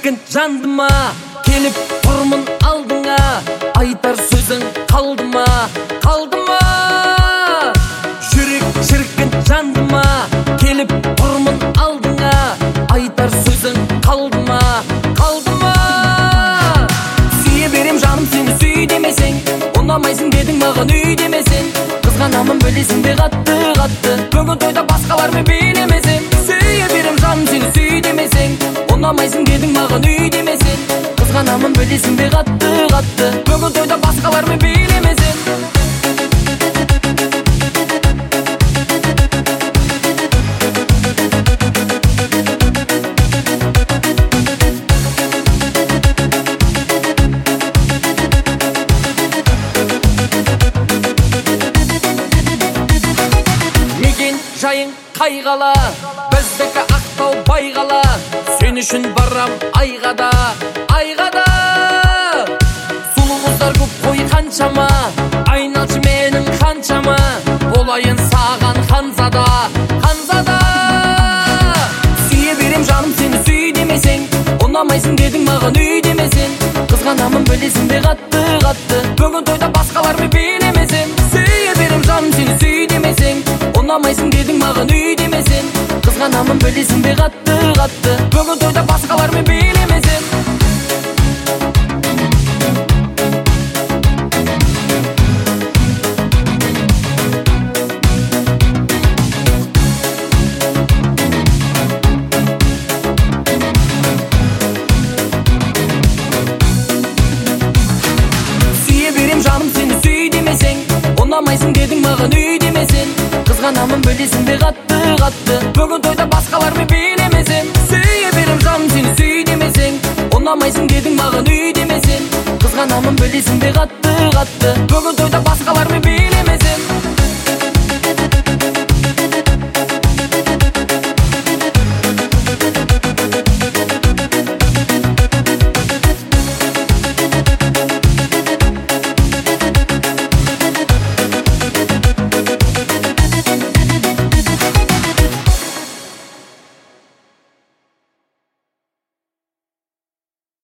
шіркін жандыма, келіп тұрмын алдыңа, айтар сөзің қалды ма, қалды ма? Жүрек шіркін жандыма, келіп тұрмын алдыңа, айтар сөзің қалды ма, қалды ма? Сүйе берем жаным сені сүй демесең, ұнамайсың дедің маған үй демесең, қызғанамын білесің бе қатты қатты, бүгін тойда басқалармен билемесем. Сүйе берем жаным сені сүй демесең, ұнамайсың дедің маған үй демесең, қызғанамын білесің бе қатты қатты, бүгін тойда басқалармен билемесем. Жайың қайғала, біздікі Ақтау байғала, сен үшін барам айғада, айғада. Сұлу қыздар көп қой қаншама, айналшы менің қаншама, болайын саған ханзада, ханзада. Сүйе берем жаным сені сүй демесең, ұнамайсың дедің маған үй демесең, қызғанамын білесің бе қатты қатты, бүгін тойда басқалармен билемесем. Сүйе берем жаным сені сүй демесең, ұнамайсың дедің маған үй демесең, қызғанамын білесің бе қатты қатты, бүгін тойда басқалармен билемесем. Сүйе берем жаным сені сүй демесең, ұнамайсың дедің маған үй демесең, қызғанамын білесің бе қатты қатты, бүгін тойда басқалармен билемесем. Сүйе берем жаным сені сүй демесең, ұнамайсың дедің маған үй демесең, қызғанамын білесің бе қатты қатты, бүгін тойда